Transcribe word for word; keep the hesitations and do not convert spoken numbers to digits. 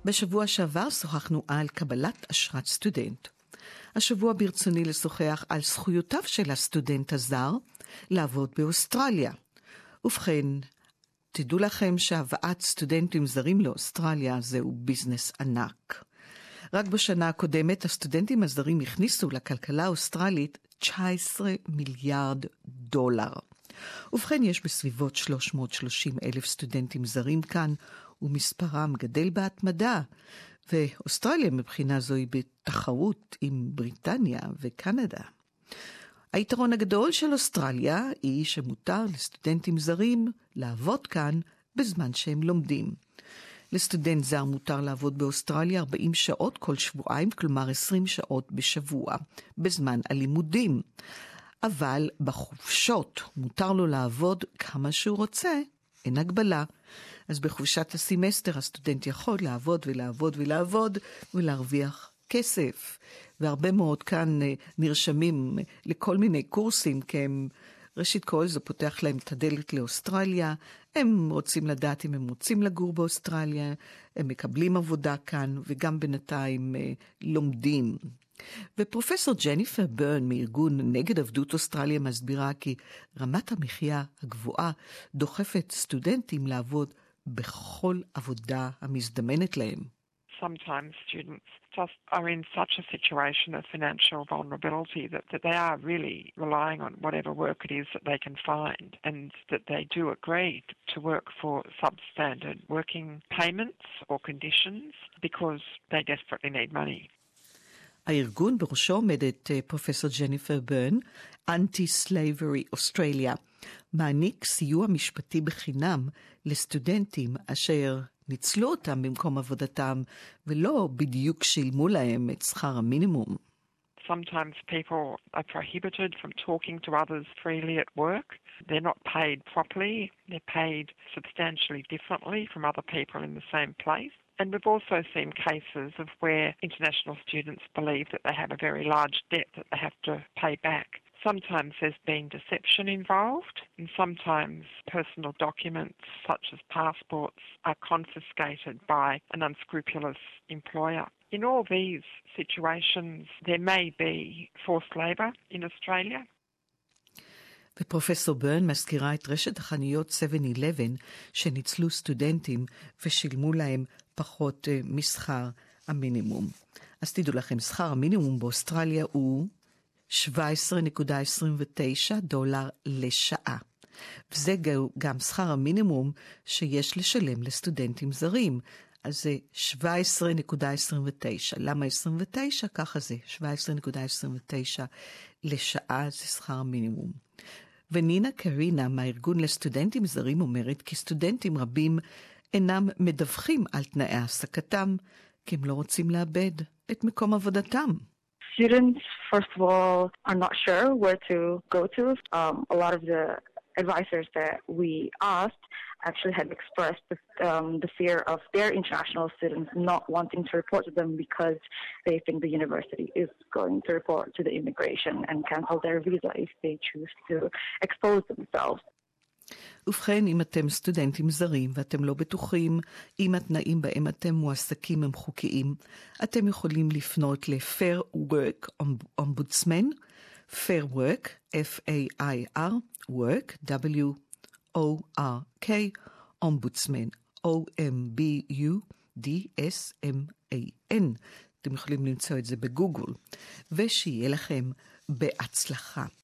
בשבוע שעבר שוחחנו על קבלת אשרת סטודנט. השבוע ברצוני לשוחח על זכויותיו של הסטודנט הזר לעבוד באוסטרליה. ובכן, תדעו לכם שהבאת סטודנטים זרים לאוסטרליה זהו ביזנס ענק. רק בשנה הקודמת הסטודנטים הזרים הכניסו לכלכלה האוסטרלית תשע עשרה מיליארד דולר. ובכן, יש בסביבות שלוש מאות ושלושים אלף סטודנטים זרים כאן, ומספרם גדל בהתמדה, ואוסטרליה מבחינה זו היא בתחרות עם בריטניה וקנדה. היתרון הגדול של אוסטרליה היא שמותר לסטודנטים זרים לעבוד כאן בזמן שהם לומדים. לסטודנט זר מותר לעבוד באוסטרליה ארבעים שעות כל שבועיים, כלומר עשרים שעות בשבוע, בזמן הלימודים. אבל בחופשות מותר לו לעבוד כמה שהוא רוצה, אין הגבלה. אז בחופשת הסמסטר הסטודנט יכול לעבוד ולעבוד ולעבוד ולהרוויח כסף. והרבה מאוד כאן נרשמים לכל מיני קורסים, כי הם, ראשית כל זה פותח להם את הדלת לאוסטרליה, הם רוצים לדעת אם הם רוצים לגור באוסטרליה, הם מקבלים עבודה כאן וגם בינתיים לומדים. ופרופסור ג'ניפר ברן מארגון נגד עבדות אוסטרליה מסבירה כי רמת המחיה הגבוהה דוחפת סטודנטים לעבוד בכל עבודה המזדמנת להם. Sometimes students just are in such a situation of financial vulnerability that, that they are really relying on whatever work it is that they can find, and that they do agree to work for substandard working payments or conditions because they desperately need money. הארגון בראשו עומדת פרופסור ג'ניפר ברן, Anti-Slavery Australia, מעניק סיוע משפטי בחינם לסטודנטים אשר ניצלו אותם במקום עבודתם ולא בדיוק שילמו להם את שכר המינימום. Sometimes people are prohibited from talking to others freely at work. They're not paid properly. They're paid substantially differently from other people in the same place. And we've also seen cases of where international students believe that they have a very large debt that they have to pay back. Sometimes there's been deception involved, and sometimes personal documents such as passports are confiscated by an unscrupulous employer. In all these situations, there may be forced labour in Australia. ופרופסור ברן מזכירה את רשת החנויות שבע אחת עשרה שניצלו סטודנטים ושילמו להם פחות uh, משכר המינימום. אז תדעו לכם, שכר המינימום באוסטרליה הוא שבע עשרה נקודה עשרים ותשע דולר לשעה. וזה גם שכר המינימום שיש לשלם לסטודנטים זרים. אז זה שבע עשרה נקודה עשרים ותשע. למה עשרים ותשע? ככה זה. שבע עשרה נקודה עשרים ותשע לשעה זה שכר המינימום. ונינה קרינה מהארגון לסטודנטים זרים אומרת כי סטודנטים רבים אינם מדווחים על תנאי העסקתם, כי הם לא רוצים לאבד את מקום עבודתם. Students, first of all, are not sure where to go to. Um, a lot of the advisors that we asked actually had expressed the, um, the fear of their international students not wanting to report to them because they think the university is going to report to the immigration and cancel their visa if they choose to expose themselves. ובכן, אם אתם סטודנטים זרים ואתם לא בטוחים אם התנאים בהם אתם מועסקים הם חוקיים, אתם יכולים לפנות ל-Fair Work Ombudsman, Fair Work, F A I R, Work, W O R K, Ombudsman, O M B U D S M A N. אתם יכולים למצוא את זה בגוגל, ושיהיה לכם בהצלחה.